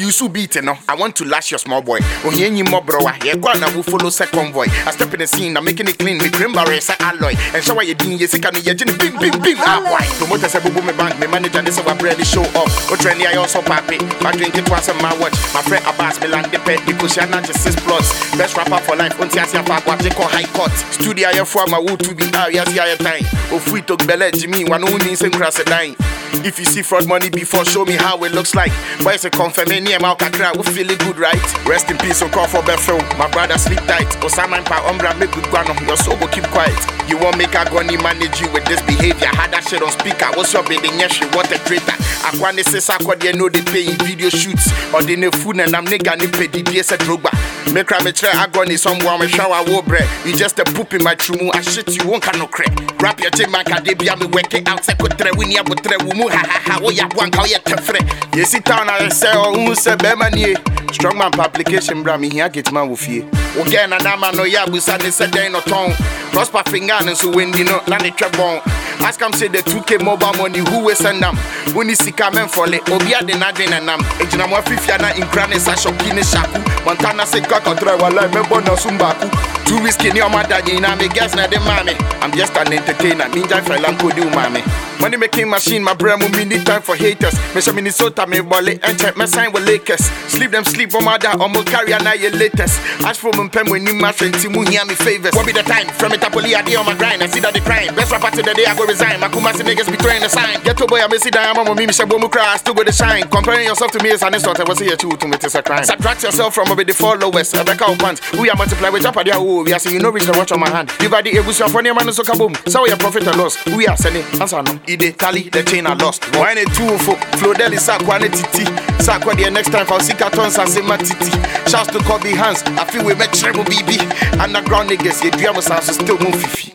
use beat, no. I want to lash your small boy. Oh, here you more bro. Yeah, go on, I will follow second convoy. I step in the scene, I'm making it clean. Me cream barriers, alloy. And show what you're doing, yes, you can bim, bim, bim. Ah, boy. Promoters say, boom, me bank, me manager, this is what really show up. Oh, trendy, I also papi. I drink it once on my watch. My friend Abbas, Milan, the pet, because you're not just 6 plots. Best rapper for life, until I see a fuck what they call high court. Studio, I for my wood to be out, yes, yeah, time. Oh, free to bellet, Jimmy, one only in cross a dime. If you see fraud money before, show me how it looks like. But it's a confirmation, near my cry, we feel it good, right? Rest in peace, on call for Bethel. My brother sleep tight. Osama and Pa Umbra make good guano. Your soul keep quiet. You won't make a gunny manage you with this behavior. Had that shit on speaker. What's your bidding? Yes, what a traitor. I want to say, I know they pay video shoots. Or they know food and I'm nigga ni pay the DS at Drogba. Make cry me try agony someone with shower war bread. You just a poop in my trumu. I shit you won't no crack. Rap your team, man, can they be working out? Second win ya but wumu ha ha ha. Oh ya one how ya tefre. You sit down and say, oh, who say Bemanie? Strong man for application, bra me here get man with you. Again, and I'm no ya busa they said they no tongue. Prosper finger and so when you know land it trebon. Ask them say the 2K mobile money who will send them. When you see come for le obia de nadin and nam. Ejina mo fifiana in granis a shopini shaku. Montana say kakotra wala me bono sumbaku. 2 weeks in your mother na me guess na de mame. I'm just an entertainer. Ninja fella do mame. Money making machine, my brain will need time for haters. Me show Minnesota, me volley, and check my sign with Lakers. Sleep them sleep, oh my dad, almost carry an eye latest. Ask for my pen when you match and Timu hear me favors. What be the time? From it Apoli, I on my grind, I see that they crying. Best rapper to the day I go resign. My Kumasi niggas be throwing the sign. Get to boy, I may see that I'm on me, Shabomu cry, I still go to shine. Comparing yourself to me is an insult, I was here to me, it's a crime. Subtract yourself from over the followers, a back out pants. We are multiply with Japadia, we are saying you know reach the watch on my hand. You got the Egusia for your man, so kaboom. So your profit and loss. We are sending, answer no. Ide, tally, the chain I lost. Why ain't two for Flodeli Sakwane Titi? Sakwa the next time for Sikatons and Sema Titi. Shouts to Kobe Hands. I feel we met Treble BB. Underground niggas, your drama sounds still move fifi.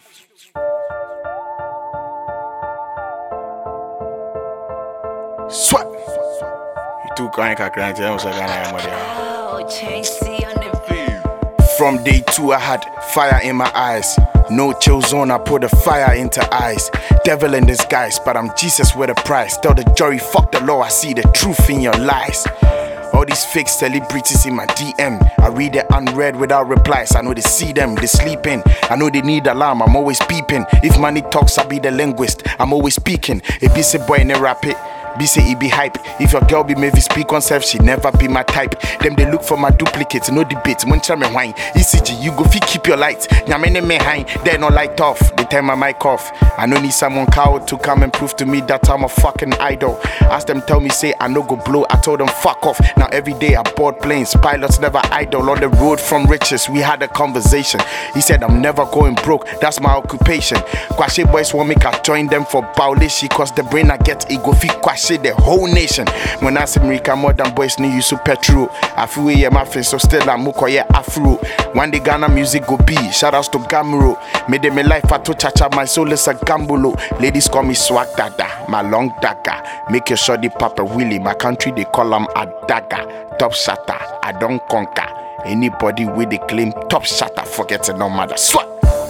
Swat. You too kind of crying. From day 2 I had fire in my eyes. No chill zone, I put the fire into eyes. Devil in disguise, but I'm Jesus with a price. Tell the jury, fuck the law, I see the truth in your lies. All these fake celebrities in my DM, I read it unread without replies. I know they see them, they sleeping. I know they need alarm, I'm always peeping. If money talks, I be the linguist, I'm always speaking. A busy boy in a rap it. Be say it be hype. If your girl be maybe speak on self, she never be my type. Them they look for my duplicates, no debate. Muncha me wine. ECG, you go fit keep your lights. Nyamene me high, they no light off. They turn my mic off. I no need someone cow to come and prove to me that I'm a fucking idol. Ask them tell me say I no go blow. I told them fuck off. Now every day I board planes. Pilots never idle. On the road from riches, we had a conversation. He said I'm never going broke. That's my occupation. Kwashe boys want me to join them for Baulishi. Cause the brain I get it go fit Kwashe the whole nation. When I say America modern boys need use petrol. I feel yeah my face so still I'm mukoye afro. One day Ghana music go be. Shout outs to Gamuro. Made me life I to chacha my soul is a gambulo. Ladies call me swag dada, my long dagger. Make your shoddy papa Willie. My country they call him a dagger. Top shatter, I don't conquer. Anybody with the claim top shatter, forget it no matter. Swat.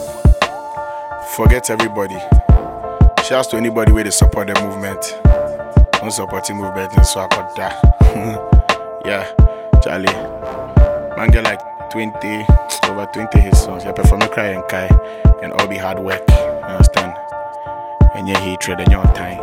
Forget everybody. Shouts to anybody with the support the movement. I'm supporting movement and so I got that. Yeah, Charlie. Man get like 20, over 20 his songs. You perform a cry and kai and all the hard work. You understand? And your hatred and your time.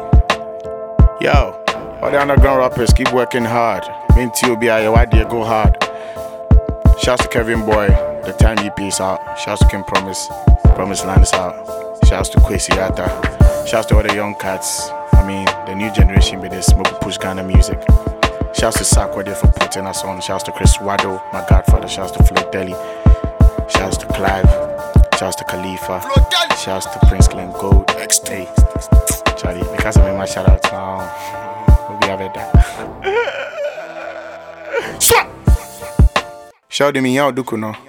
Yo, all the underground rappers keep working hard. Mean to be your idea go hard. Shouts to Kevin Boy, the time EP is out. Shouts to Kim Promise Land is out. Shouts to Kwesi Yata. Shouts to all the young cats. I mean, the new generation with this smoke push kind of music. Shouts to Sakwa there for putting us on. Shouts to Chris Wado, my godfather. Shouts to Flo Deli. Shouts to Clive. Shouts to Khalifa. Shouts to Prince Glenn Gold. Hey, Charlie, because I made my shout out now. We'll be having that. Shout to me, y'all, Duku, no.